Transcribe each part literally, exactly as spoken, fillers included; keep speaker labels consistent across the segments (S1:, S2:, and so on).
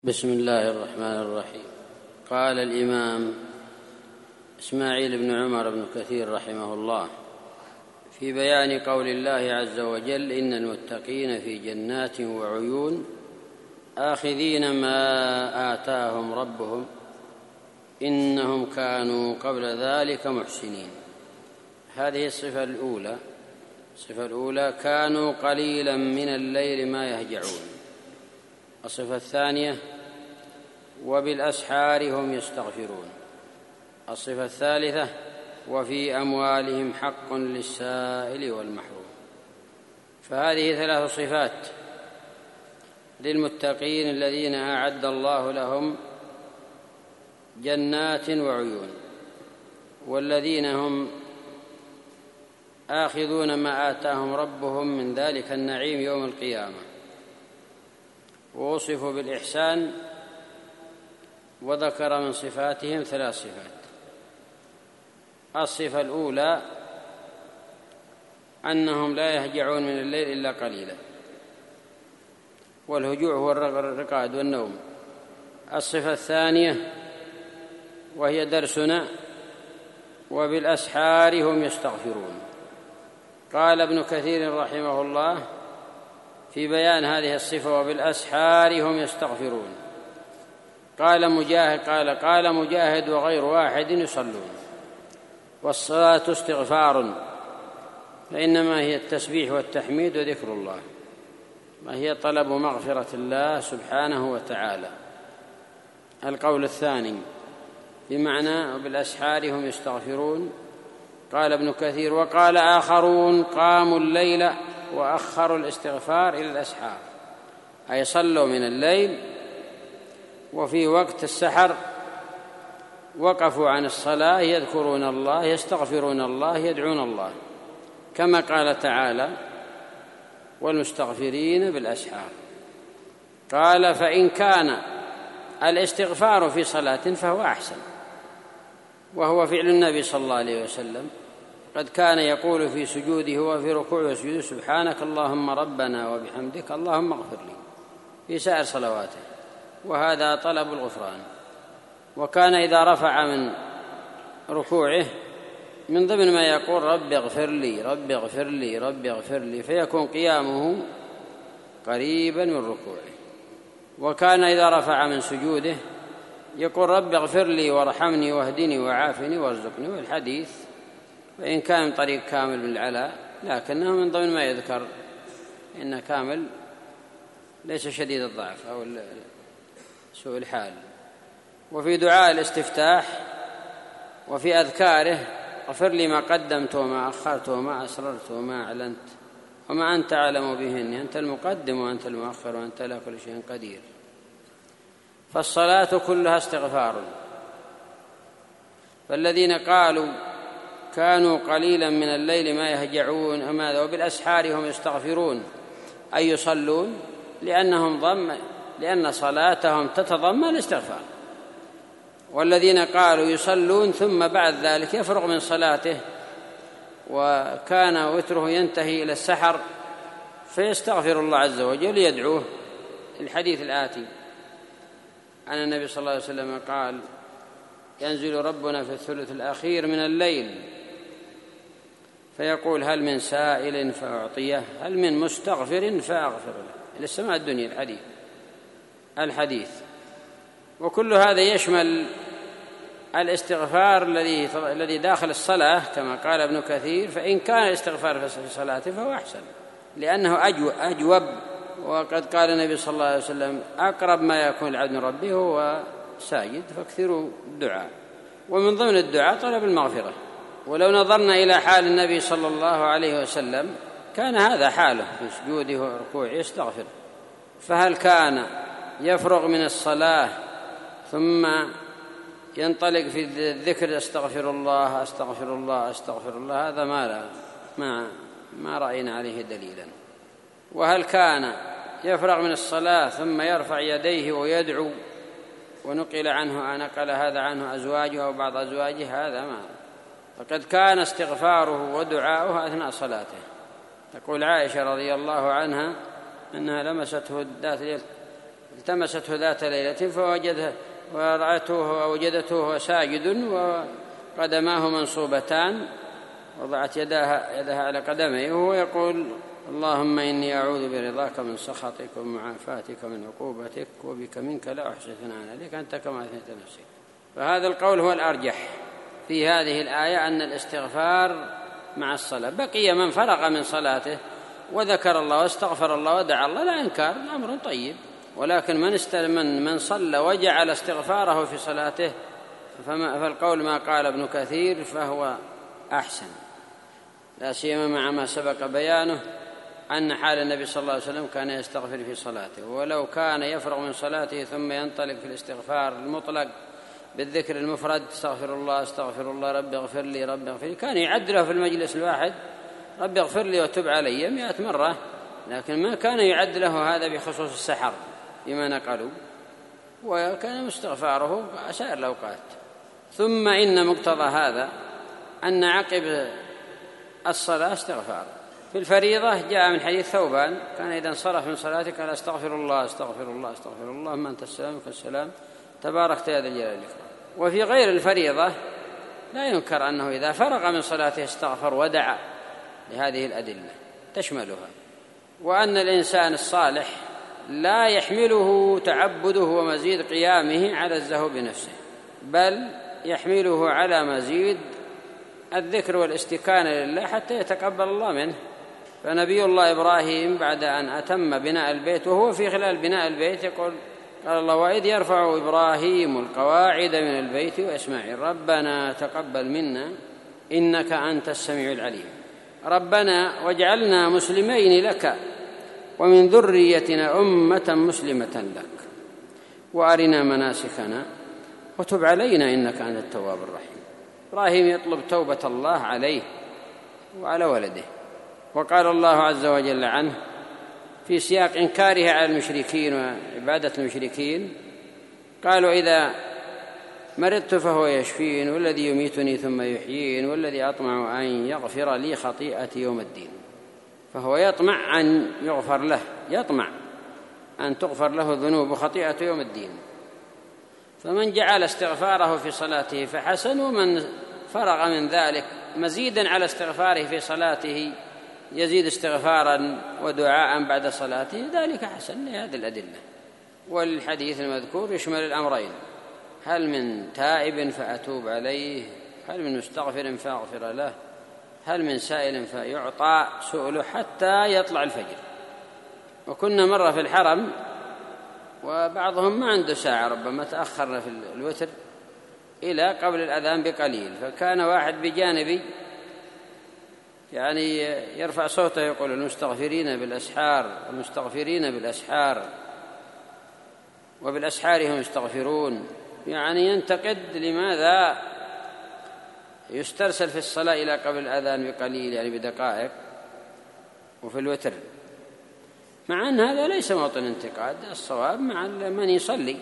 S1: بسم الله الرحمن الرحيم. قال الإمام إسماعيل بن عمر بن كثير رحمه الله في بيان قول الله عز وجل: إن المتقين في جنات وعيون آخذين ما آتاهم ربهم إنهم كانوا قبل ذلك محسنين. هذه الصفة الأولى. الصفة الأولى: كانوا قليلا من الليل ما يهجعون. الصفة الثانية: وبالأسحار هم يستغفرون. الصفة الثالثة: وفي أموالهم حق للسائل والمحروم. فهذه ثلاث صفات للمتقين الذين أعد الله لهم جنات وعيون، والذين هم آخذون ما آتاهم ربهم من ذلك النعيم يوم القيامة. ووصفوا بالإحسان، وذكر من صفاتهم ثلاث صفات. الصفة الأولى: أنهم لا يهجعون من الليل إلا قليلا، والهجوع هو الرقاد والنوم. الصفة الثانية وهي درسنا: وبالأسحار هم يستغفرون. قال ابن كثير رحمه الله في بيان هذه الصفة: وبالأسحار هم يستغفرون. قال مجاهد قال قال مجاهد وغير واحد: يصلون. والصلاة استغفار، فإنما هي التسبيح والتحميد وذكر الله، وهي طلب مغفرة الله سبحانه وتعالى. القول الثاني بمعنى وبالأسحار هم يستغفرون. قال ابن كثير: وقال آخرون: قاموا الليل وأخروا الاستغفار إلى الأسحار، أي صلوا من الليل وفي وقت السحر وقفوا عن الصلاة يذكرون الله، يستغفرون الله، يدعون الله، كما قال تعالى: والمستغفرين بالأسحار. قال: فإن كان الاستغفار في صلاة فهو أحسن، وهو فعل النبي صلى الله عليه وسلم، قد كان يقول في سجوده وفي ركوعه وسجوده: سبحانك اللهم ربنا وبحمدك اللهم اغفر لي، في سائر صلواته، وهذا طلب الغفران. وكان إذا رفع من ركوعه من ضمن ما يقول: رب اغفر لي رب اغفر لي رب اغفر لي، فيكون قيامه قريبا من ركوعه. وكان إذا رفع من سجوده يقول: رب اغفر لي وارحمني واهدني وعافني وارزقني. والحديث وإن كان من طريق كامل بن العلاء، لكنه من ضمن ما يذكر إن كامل ليس شديد الضعف أو سوء الحال. وفي دعاء الاستفتاح وفي أذكاره: اغفر لي ما قدمت وما أخرت وما أسررت وما أعلنت وما أنت أعلم بهن، أنت المقدم وأنت المؤخر وأنت على كل شيء قدير. فالصلاة كلها استغفار. فالذين قالوا كانوا قليلا من الليل ما يهجعون أماذا وبالأسحار هم يستغفرون، أي يصلون، لأنهم ضم لأن صلاتهم تتضمن الاستغفار. والذين قالوا يصلون ثم بعد ذلك يفرغ من صلاته وكان وتره ينتهي إلى السحر فيستغفر الله عز وجل يدعوه. الحديث الآتي عن النبي صلى الله عليه وسلم قال: ينزل ربنا في الثلث الأخير من الليل فيقول: هل من سائل فأعطيه، هل من مستغفر فأغفر له، إلى السماء الدنيا. الحديث الحديث وكل هذا يشمل الاستغفار الذي الذي داخل الصلاة، كما قال ابن كثير: فإن كان الاستغفار في صلاته فهو أحسن، لأنه أجوب. وقد قال النبي صلى الله عليه وسلم: أقرب ما يكون العبد من ربه هو ساجد فاكثروا الدعاء. ومن ضمن الدعاء طلب المغفرة. ولو نظرنا إلى حال النبي صلى الله عليه وسلم كان هذا حاله في سجوده وركوعه، يستغفر. فهل كان يفرغ من الصلاة ثم ينطلق في الذكر: استغفر الله استغفر الله استغفر الله؟ هذا ما لا ما ما رأينا عليه دليلا. وهل كان يفرغ من الصلاة ثم يرفع يديه ويدعو؟ ونقل عنه نقل هذا عنه أزواجه أو بعض أزواجه، هذا ما. فقد كان استغفاره ودعاؤه أثناء صلاته. تقول عائشة رضي الله عنها أنها لمسته ذات التمسته ذات ليلة فوجدها ورأته وجدته ساجد وقدماه منصوبتان، وضعت يدها, يدها على قدميه وهو يقول اللهم إني أعوذ برضاك من سخطك ومعافاتك من عقوبتك وبك منك لا أحصي ثناء عليك أنت كما أثنيت نفسك. فهذا القول هو الأرجح في هذه الآية، أن الاستغفار مع الصلاة. بقي من فرغ من صلاته وذكر الله واستغفر الله ودعا الله لا إنكار، الأمر طيب، ولكن من من من صلى وجعل استغفاره في صلاته فالقول ما قال ابن كثير فهو أحسن، لا سيما مع ما سبق بيانه أن حال النبي صلى الله عليه وسلم كان يستغفر في صلاته، ولو كان يفرغ من صلاته ثم ينطلق في الاستغفار المطلق بالذكر المفرد استغفر الله استغفر الله رب اغفر لي رب اغفر لي، كان يعدله في المجلس الواحد رب اغفر لي وتب علي مئة مرة، لكن ما كان يعدله هذا بخصوص السحر بما نقلوا، وكان مستغفاره سائر الأوقات. ثم إن مقتضى هذا أن عقب الصلاة استغفار. في الفريضة جاء من حديث ثوبان كان إذا انصرف من صلاته قال استغفر الله استغفر الله استغفر الله ما أنت السلام والسلام تباركت يا ذا الجلال والإكرام. وفي غير الفريضة لا ينكر أنه إذا فرغ من صلاته استغفر ودعا، لهذه الأدلة تشملها. وأن الإنسان الصالح لا يحمله تعبده ومزيد قيامه على الزهو بنفسه، بل يحمله على مزيد الذكر والاستكانة لله حتى يتقبل الله منه. فنبي الله إبراهيم بعد أن أتم بناء البيت وهو في خلال بناء البيت يقول قال الله وإذ يرفع إبراهيم القواعد من البيت وإسماعيل ربنا تقبل منا إنك أنت السميع العليم، ربنا واجعلنا مسلمين لك ومن ذريتنا أمة مسلمة لك وأرنا مناسكنا وتب علينا إنك أنت التواب الرحيم. إبراهيم يطلب توبة الله عليه وعلى ولده. وقال الله عز وجل عنه في سياق إنكاره على المشركين وعبادة المشركين قالوا إذا مرضت فهو يشفين والذي يميتني ثم يحيين والذي أطمع أن يغفر لي خطيئتي يوم الدين. فهو يطمع أن يغفر له، يطمع أن تغفر له ذنوب خطيئة يوم الدين. فمن جعل استغفاره في صلاته فحسن، ومن فرغ من ذلك مزيدا على استغفاره في صلاته يزيد استغفارا ودعاء بعد صلاته ذلك حسن لهذه الأدلة. والحديث المذكور يشمل الأمرين، هل من تائب فأتوب عليه، هل من مستغفر فأغفر له، هل من سائل فيعطى سؤله حتى يطلع الفجر. وكنا مرة في الحرم وبعضهم ما عنده ساعة، ربما تأخرنا في الوتر إلى قبل الأذان بقليل، فكان واحد بجانبي يعني يرفع صوته يقول المستغفرين بالأسحار المستغفرين بالأسحار وبالأسحار هم يستغفرون، يعني ينتقد لماذا يسترسل في الصلاة إلى قبل الأذان بقليل يعني بدقائق وفي الوتر، مع أن هذا ليس موطن انتقاد، الصواب مع من يصلي،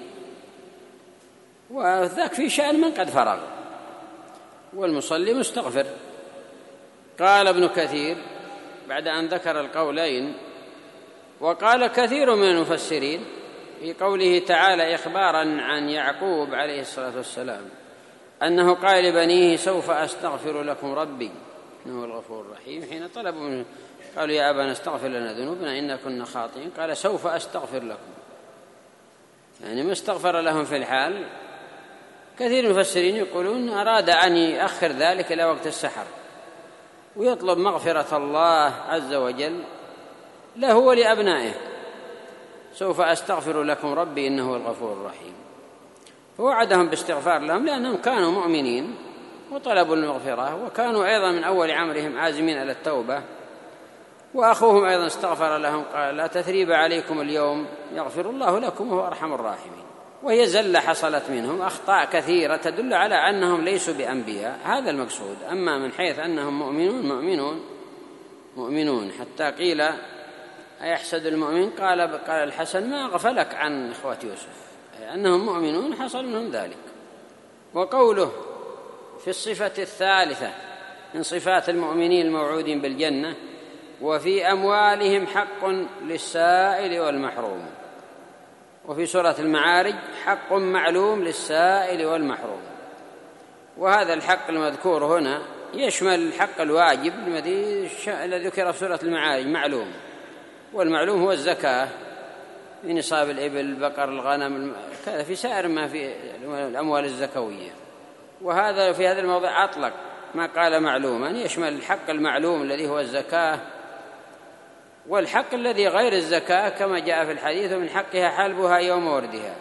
S1: وذاك في شأن من قد فرغ والمصلي مستغفر. قال ابن كثير بعد أن ذكر القولين، وقال كثير من المفسرين في قوله تعالى إخبارا عن يعقوب عليه الصلاة والسلام أنه قال لبنيه سوف أستغفر لكم ربي إنه الغفور الرحيم، حين طلبوا منه قالوا يا أبانا استغفر لنا ذنوبنا إنا كنا خاطئين، قال سوف أستغفر لكم، يعني ما استغفر لهم في الحال. كثير من المفسرين يقولون أراد أن يؤخر ذلك إلى وقت السحر ويطلب مغفرة الله عز وجل له ولأبنائه، سوف أستغفر لكم ربي إنه الغفور الرحيم. فوعدهم باستغفار لهم لأنهم كانوا مؤمنين وطلبوا المغفرة، وكانوا أيضا من أول عمرهم عازمين على التوبة. وأخوهم أيضا استغفر لهم قال لا تثريب عليكم اليوم يغفر الله لكم وهو أرحم الراحمين. وهي زلة حصلت منهم، أخطاء كثيرة تدل على أنهم ليسوا بأنبياء، هذا المقصود. أما من حيث أنهم مؤمنون مؤمنون مؤمنون حتى قيل أيحسد المؤمن، قال قال الحسن ما غفلك عن إخوة يوسف، أي أنهم مؤمنون حصل منهم ذلك. وقوله في الصفة الثالثة من صفات المؤمنين الموعودين بالجنة وفي أموالهم حق للسائل والمحروم. وفي سورة المعارج حق معلوم للسائل والمحروم. وهذا الحق المذكور هنا يشمل الحق الواجب الذي ذكر في سورة المعارج معلوم، والمعلوم هو الزكاة في نصاب الإبل البقر الغنم كذا في سائر ما في الأموال الزكوية. وهذا في هذا الموضع أطلق ما قال معلوما، يشمل الحق المعلوم الذي هو الزكاة، والحق الذي غير الزكاة كما جاء في الحديث من حقها حلبها يوم وردها.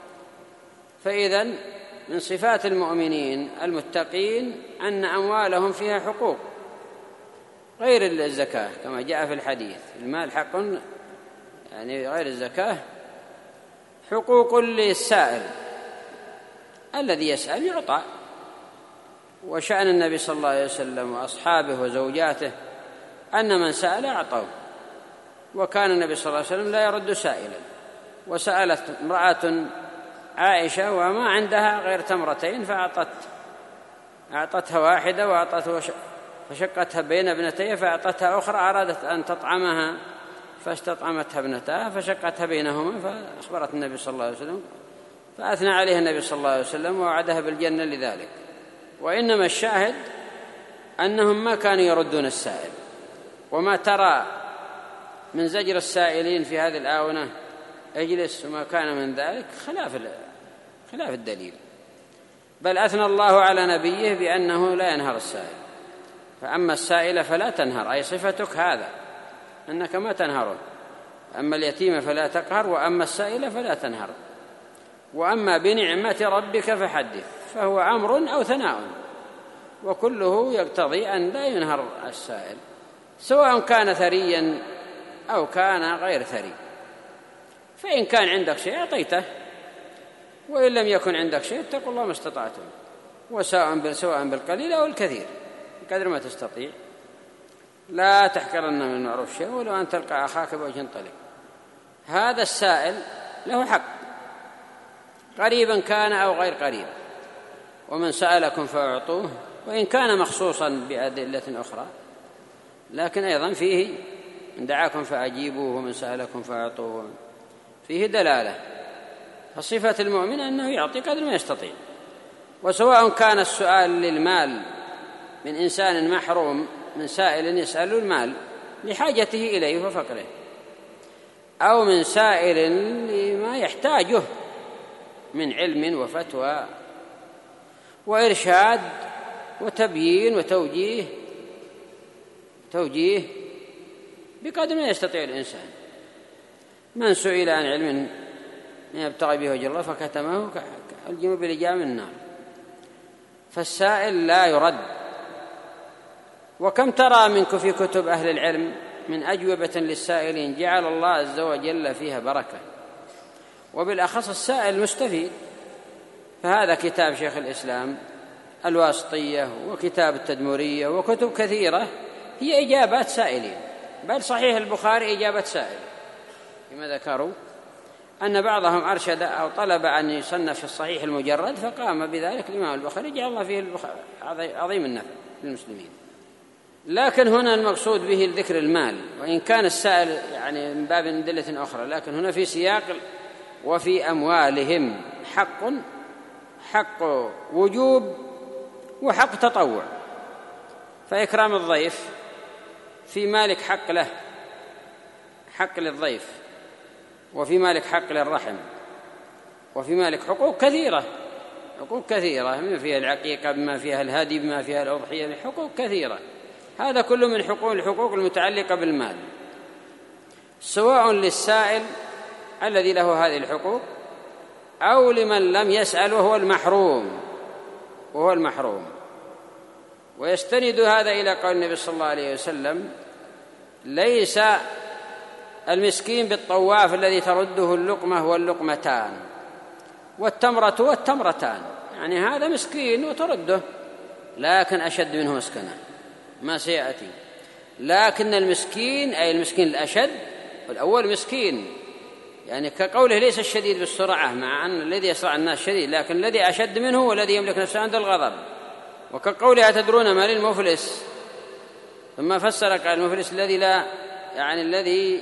S1: فإذن من صفات المؤمنين المتقين أن أموالهم فيها حقوق غير الزكاة كما جاء في الحديث، المال حق يعني غير الزكاة حقوق للسائل الذي يسأل يعطى. وشأن النبي صلى الله عليه وسلم وأصحابه وزوجاته أن من سأل أعطوه، وكان النبي صلى الله عليه وسلم لا يرد سائلا. وسألت امرأة عائشة وما عندها غير تمرتين فأعطت أعطتها واحدة وأعطته فشقتها بين ابنتيها فأعطتها أخرى أرادت أن تطعمها فاستطعمتها ابنتها فشقتها بينهما، فأخبرت النبي صلى الله عليه وسلم فأثنى عليها النبي صلى الله عليه وسلم ووعدها بالجنة لذلك. وإنما الشاهد أنهم ما كانوا يردون السائل، وما ترى من زجر السائلين في هذه الآونة اجلس وما كان من ذلك خلاف خلاف الدليل، بل أثنى الله على نبيه بأنه لا ينهر السائل. فأما السائل فلا تنهر، أي صفتك هذا أنك ما تنهره. أما اليتيم فلا تقهر، وأما السائل فلا تنهر. وأما بنعمة ربك فحدث، فهو أمر أو ثناء، وكله يقتضي أن لا ينهر السائل سواء كان ثريا أو كان غير ثري. فإن كان عندك شيء أعطيته، وإن لم يكن عندك شيء اتقوا الله ما استطعتم، وسواء سواء بالقليل أو الكثير قدر ما تستطيع. لا تحقرن من المعروف شيء ولو أن تلقى أخاك بوجه طلق. هذا السائل له حق قريبا كان أو غير قريب، ومن سألكم فأعطوه، وإن كان مخصوصا بأدلة أخرى، لكن أيضا فيه إن دعاكم فأجيبوه ومن سألكم فأعطوه فيه دلالة. فصفة المؤمن أنه يعطي قدر ما يستطيع، وسواء كان السؤال للمال من إنسان محروم من سائل يسأل المال لحاجته إليه وفقره، أو من سائل لما يحتاجه من علم وفتوى وإرشاد وتبيين وتوجيه توجيه بقدر ما يستطيع الإنسان. من سئل عن علم يبتغي به وجه الله فكتمه الجم بلجام من النار. فالسائل لا يرد. وكم ترى منك في كتب أهل العلم من أجوبة للسائلين جعل الله عز وجل فيها بركة، وبالأخص السائل مستفيد. فهذا كتاب شيخ الإسلام الواسطية وكتاب التدمرية وكتب كثيرة هي إجابات سائلين، بل صحيح البخاري إجابة سائل فيما ذكروا أن بعضهم أرشد أو طلب أن يصنف في الصحيح المجرد فقام بذلك الإمام البخاري جعل الله فيه عظيم النفع للمسلمين. لكن هنا المقصود به ذكر المال، وإن كان السائل يعني من باب أدلة أخرى، لكن هنا في سياق وفي أموالهم حق حق وجوب وحق تطوع. فإكرام الضيف في مالك حق له، حق للضيف، وفي مالك حق للرحم، وفي مالك حقوق كثيرة حقوق كثيرة بما فيها العقيقة، بما فيها الهدي، بما فيها الأضحية، حقوق كثيرة. هذا كله من حقوق الحقوق المتعلقة بالمال، سواء للسائل الذي له هذه الحقوق أو لمن لم يسأل وهو المحروم وهو المحروم. ويستند هذا إلى قول النبي صلى الله عليه وسلم: ليس المسكين بالطواف الذي ترده اللقمة واللقمتان والتمرة والتمرتان، يعني هذا مسكين وترده لكن أشد منه مسكنة ما سيأتي. لكن المسكين أي المسكين الأشد، والأول مسكين يعني كقوله ليس الشديد بالسرعة، مع أن الذي يسرع الناس شديد، لكن الذي أشد منه والذي يملك نفسه عند الغضب. وكقوله أتدرون ما للمفلس، ثم فسر قال المفلس الذي لا يعني الذي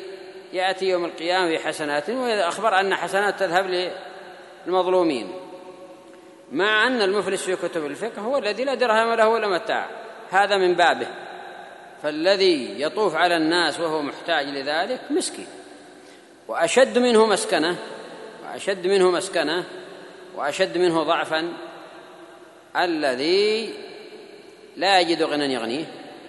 S1: يأتي يوم القيامة بحسنات، وإذا أخبر أن حسنات تذهب للمظلومين، مع أن المفلس في كتب الفقه هو الذي لا درهم له ولا متاع، هذا من بابه. فالذي يطوف على الناس وهو محتاج لذلك مسكين. وأشد منه مسكنة وأشد منه مسكنة وأشد منه ضعفا الذي لا يجد غنى يغنيه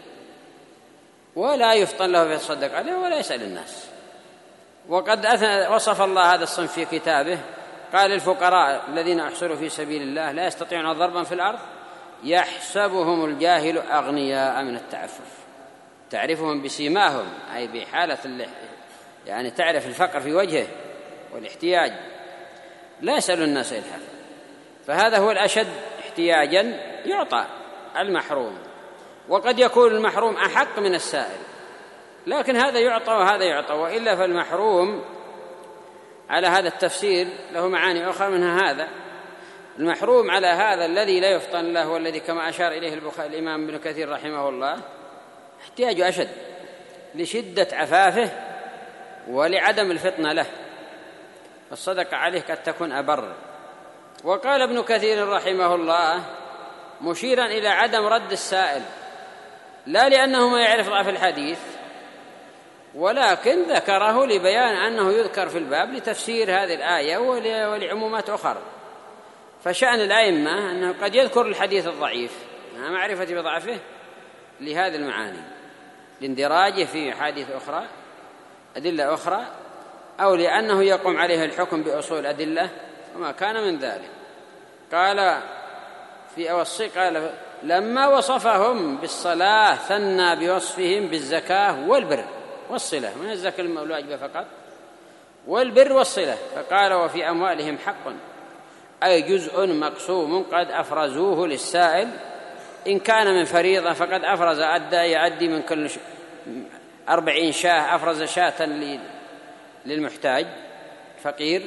S1: ولا يفطن له فيتصدق عليه ولا يسأل الناس. وقد وصف الله هذا الصنف في كتابه، قال الفقراء الذين أحصروا في سبيل الله لا يستطيعون ضربا في الأرض يحسبهم الجاهل أغنياء من التعفف، تعرفهم بسيماهم، أي بحالة يعني تعرف الفقر في وجهه والاحتياج، لا يسأل الناس إلحافا. فهذا هو الأشد احتياجا يعطى المحروم، وقد يكون المحروم أحق من السائل، لكن هذا يعطى وهذا يعطى. وإلا فالمحروم على هذا التفسير له معاني أخرى منها هذا. المحروم على هذا الذي لا يفطن له، والذي كما أشار إليه البخاري الإمام ابن كثير رحمه الله احتياج أشد لشدة عفافه ولعدم الفطنة له، فالصدقة عليه قد تكون أبر. وقال ابن كثير رحمه الله مشيرا إلى عدم رد السائل، لا لأنه ما يعرف ضعف الحديث، ولكن ذكره لبيان أنه يذكر في الباب لتفسير هذه الآية ولعمومات أخرى. فشأن الأئمة أنه قد يذكر الحديث الضعيف مع معرفة بضعفه لهذه المعاني، لاندراجه في حديث أخرى أدلة أخرى، أو لأنه يقوم عليه الحكم بأصول أدلة وما كان من ذلك. قال في أوصي قال لما وصفهم بالصلاة ثنى بوصفهم بالزكاة والبر والصلة، من الزكاة الواجبة فقط والبر والصلة، فقال وفي أموالهم حق، أي جزء مقسوم قد أفرزوه للسائل، إن كان من فريضة فقد أفرز أدى يعدي من كل أربعين شاة، أفرز شاة للمحتاج فقير،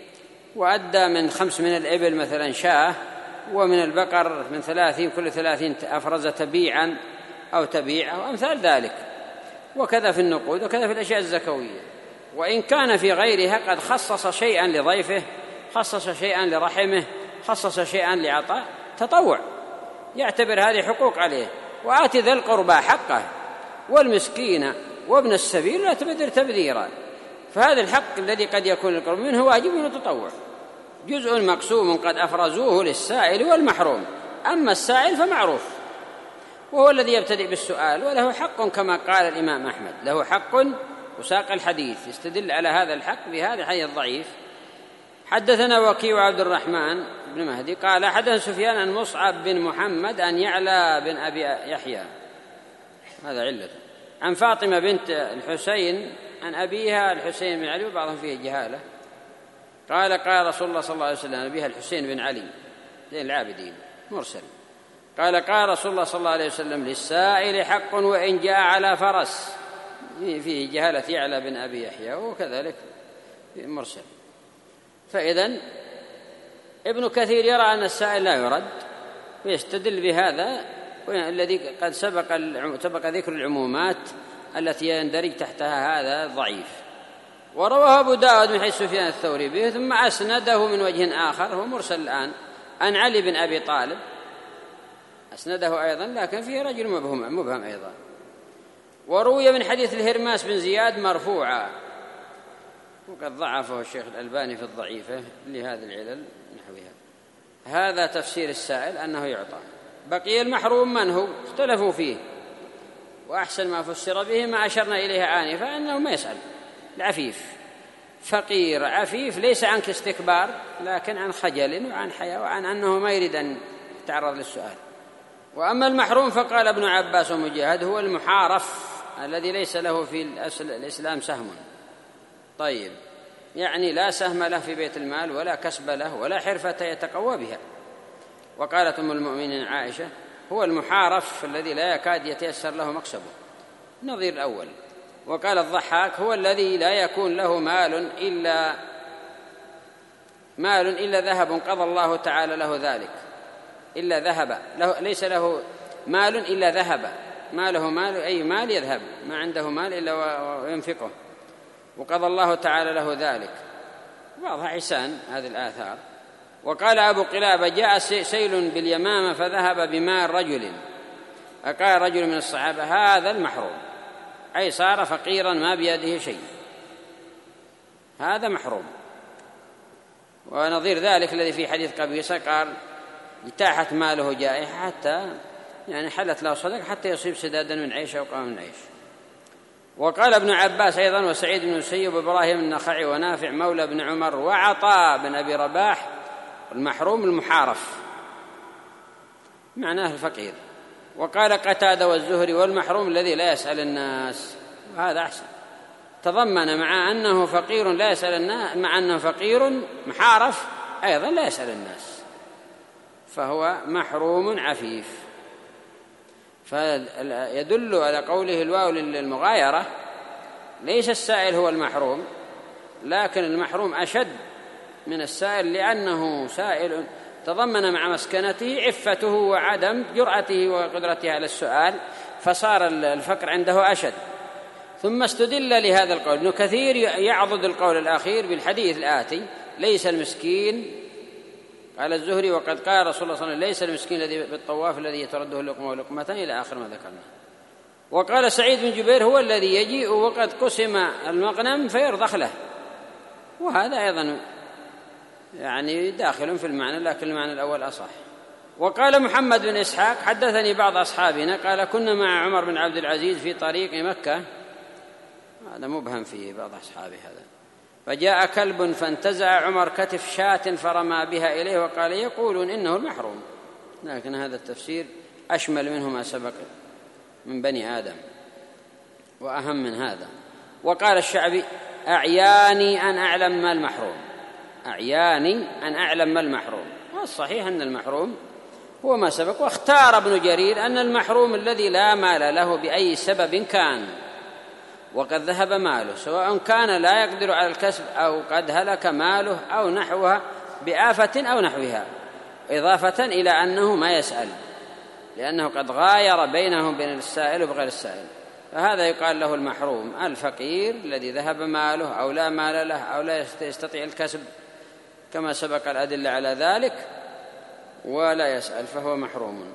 S1: وأدى من خمس من الإبل مثلا شاة، ومن البقر من ثلاثين كل ثلاثين أفرز تبيعا أو تبيع أو أمثال ذلك، وكذا في النقود وكذا في الأشياء الزكوية. وإن كان في غيرها قد خصص شيئا لضيفه، خصص شيئا لرحمه، خصص شيئا لعطاء تطوع، يعتبر هذه حقوق عليه. وآت ذا القربى حقه والمسكين وابن السبيل لا تبذر تبذيرا. فهذا الحق الذي قد يكون القرب منه واجب من التطوع، جزء مقسوم قد أفرزوه للسائل والمحروم. أما السائل فمعروف، وهو الذي يبتدئ بالسؤال، وله حق كما قال الإمام أحمد، له حق. وساق الحديث يستدل على هذا الحق بهذا الحديث الضعيف. حدثنا وكيع عبد الرحمن بن مهدي قال حدث سفيان عن مصعب بن محمد أن يعلى بن أبي يحيى، هذا علته، عن فاطمة بنت الحسين عن أبيها الحسين بن علي، وبعضهم فيه جهالة. قال قال رسول الله صلى الله عليه وسلم، أبيها الحسين بن علي زين العابدين مرسل، قال قال رسول الله صلى الله عليه وسلم للسائل حق وإن جاء على فرس، فيه جهالة يعلى بن أبي يحيى، وكذلك مرسل. فإذن ابن كثير يرى أن السائل لا يرد، ويستدل بهذا الذي قد سبق سبق ذكر العمومات التي يندرج تحتها هذا ضعيف. ورواه أبو داود من حيث سفيان الثوري به، ثم أسنده من وجه آخر هو مرسل الآن عن علي بن أبي طالب، أسنده أيضا لكن فيه رجل مبهم, مبهم أيضا. وروي من حديث الهرماس بن زياد مرفوعا، وقد ضعفه الشيخ الألباني في الضعيفة لهذه العلل نحوها. هذا تفسير السائل أنه يعطى. بقي المحروم من هو؟ اختلفوا فيه، وأحسن ما فسر به ما أشرنا إليه آنفا، أنه ما يسأل، العفيف، فقير عفيف، ليس عن استكبار لكن عن خجل وعن حياء وعن أنه ما يريد أن يتعرض للسؤال. وأما المحروم فقال ابن عباس ومجاهد هو المحارف الذي ليس له في الإسلام سهم، طيب يعني لا سهم له في بيت المال ولا كسب له ولا حرفة يتقوى بها. وقالت أم المؤمنين عائشة هو المحارف الذي لا يكاد يتيسر له مكسبه، نظير الأول. وقال الضحاك هو الذي لا يكون له مال إلا مال إلا ذهب قضى الله تعالى له ذلك، إلا ذهب له، ليس له مال إلا ذهب، ما له مال أي مال يذهب، ما عنده مال إلا وينفقه. وقضى الله تعالى له ذلك، بعضها حسان هذه الآثار. وقال أبو قلابة: جاء سيل باليمامة فذهب بماء رجل، فقال رجل من الصحابة: هذا المحروم، أي صار فقيرا ما بيده شيء، هذا محروم. ونظير ذلك الذي في حديث قبيصة قال: اجتاحت ماله جائحة حتى يعني حلت له صدق حتى يصيب سدادا من عيش أو قام من عيش. وقال ابن عباس أيضا وسعيد بن المسيب وإبراهيم النخعي ونافع مولى بن عمر وعطاء بن أبي رباح: المحروم المحارف، معناه الفقير. وقال قتادة والزهري: والمحروم الذي لا يسأل الناس، وهذا أحسن، تضمن مع أنه فقير لا يسأل الناس، مع أنه فقير محارف أيضا لا يسأل الناس، فهو محروم عفيف. فيدل على قوله الواو للمغايرة، ليس السائل هو المحروم، لكن المحروم أشد من السائل، لأنه سائل تضمن مع مسكنته عفته وعدم جرأته وقدرته على السؤال، فصار الفقر عنده أشد. ثم استدل لهذا القول ابن كثير يعضد القول الأخير بالحديث الآتي: ليس المسكين، قال الزهري: وقد قال رسول الله صلى الله عليه وسلم: ليس المسكين الذي بالطواف الذي يترده اللقمة ولقمتان، إلى آخر ما ذكرنا. وقال سعيد بن جبير: هو الذي يجيء وقد قسم المغنم فيرضخ له، وهذا أيضا يعني داخل في المعنى، لكن المعنى الأول أصح. وقال محمد بن إسحاق: حدثني بعض أصحابنا قال: كنا مع عمر بن عبد العزيز في طريق مكة، هذا مبهم فيه بعض أصحابه هذا، فجاء كلب فانتزع عمر كتف شاة فرمى بها إليه، وقال: يقولون إنه المحروم، لكن هذا التفسير أشمل منه ما سبق من بني آدم وأهم من هذا. وقال الشعبي: أعياني أن أعلم ما المحروم، أعياني أن أعلم ما المحروم. والصحيح أن المحروم هو ما سبق. واختار ابن جرير أن المحروم الذي لا مال له بأي سبب كان وقد ذهب ماله، سواء كان لا يقدر على الكسب أو قد هلك ماله أو نحوها بآفة أو نحوها، إضافة إلى أنه ما يسأل، لأنه قد غاير بينه وبين السائل وبغير السائل، فهذا يقال له المحروم، الفقير الذي ذهب ماله أو لا مال له أو لا يستطيع الكسب كما سبق الأدلة على ذلك ولا يسأل، فهو محروم،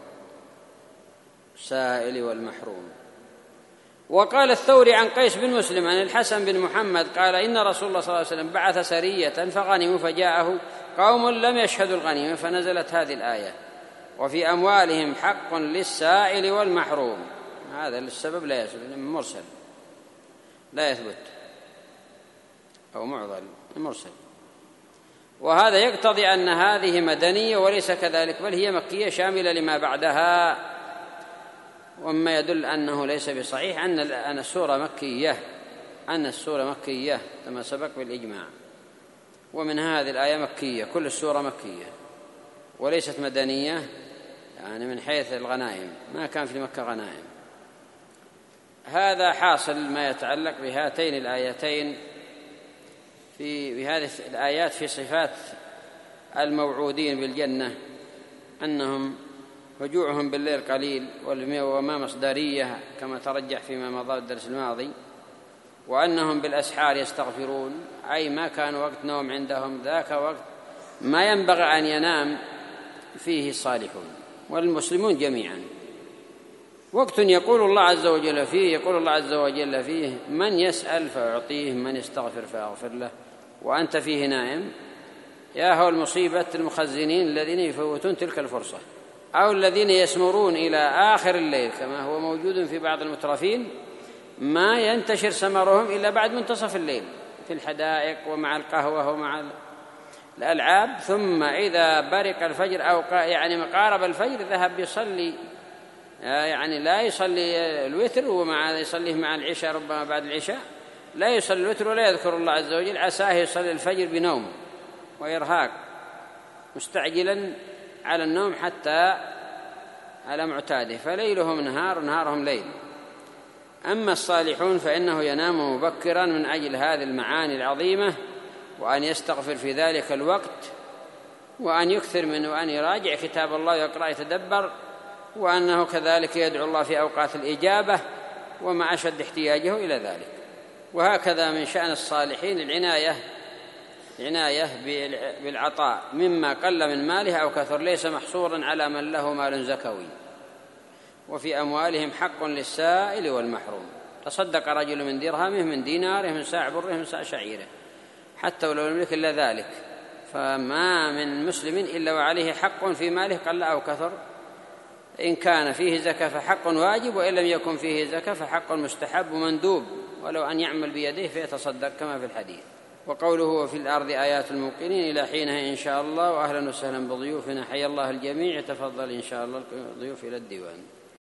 S1: سائل والمحروم. وقال الثوري عن قيس بن مسلم عن الحسن بن محمد قال: إن رسول الله صلى الله عليه وسلم بعث سرية فغنموا، فجاءه قوم لم يشهدوا الغنيمة، فنزلت هذه الآية: وفي أموالهم حق للسائل والمحروم. هذا للسبب لا يثبت، مرسل لا يثبت، أو معضل مرسل. وهذا يقتضي أن هذه مدنية وليس كذلك، بل هي مكية شاملة لما بعدها. وما يدل أنه ليس بصحيح أن أن السورة مكية، أن السورة مكية كما سبق بالإجماع، ومن هذه الآية مكية، كل السورة مكية وليست مدنية، يعني من حيث الغنائم ما كان في مكة غنائم. هذا حاصل ما يتعلق بهاتين الآيتين في بهذه الآيات في صفات الموعودين بالجنة، أنهم رجوعهم بالليل قليل، وما مصدرية كما ترجح فيما مضى الدرس الماضي، وأنهم بالأسحار يستغفرون، أي ما كان وقت نوم عندهم، ذاك وقت ما ينبغي أن ينام فيه الصالحون والمسلمون جميعا، وقت يقول الله عز وجل فيه يقول الله عز وجل فيه: من يسأل فأعطيه، من يستغفر فأغفر له، وأنت فيه نائم. يا هو المصيبة المخزنين الذين يفوتون تلك الفرصة، أو الذين يسمرون إلى آخر الليل كما هو موجود في بعض المترفين، ما ينتشر سمرهم إلا بعد منتصف الليل في الحدائق ومع القهوة ومع الألعاب، ثم إذا برق الفجر أو يعني مقارب الفجر ذهب يصلي، يعني لا يصلي الوتر ومع يصليه مع العشاء، ربما بعد العشاء لا يصلي الوتر ولا يذكر الله عز وجل، عساه يصلي الفجر بنوم وإرهاق، مستعجلا على النوم حتى على معتاده، فليلهم نهار ونهارهم ليل. أما الصالحون فإنه ينام مبكرا من أجل هذه المعاني العظيمة، وأن يستغفر في ذلك الوقت، وأن يكثر منه، وأن يراجع كتاب الله ويقرأ يتدبر، وأنه كذلك يدعو الله في أوقات الإجابة وما أشد احتياجه إلى ذلك. وهكذا من شأن الصالحين العناية عناية بالعطاء مما قل من ماله أو كثر، ليس محصورا على من له مال زكوي. وفي أموالهم حق للسائل والمحروم. تصدق رجل من درهمه، من ديناره، من ساع بره، من ساع شعيره، حتى ولو لم يملك إلا ذلك. فما من مسلم إلا وعليه حق في ماله قل أو كثر. إن كان فيه زكاة فحق واجب، وإن لم يكن فيه زكاة فحق مستحب ومندوب، ولو أن يعمل بيده فيتصدق كما في الحديث. وقوله وفي الأرض آيات الموقنين إلى حينها إن شاء الله. وأهلا وسهلا بضيوفنا، حيا الله الجميع. تفضل إن شاء الله الضيوف إلى الديوان.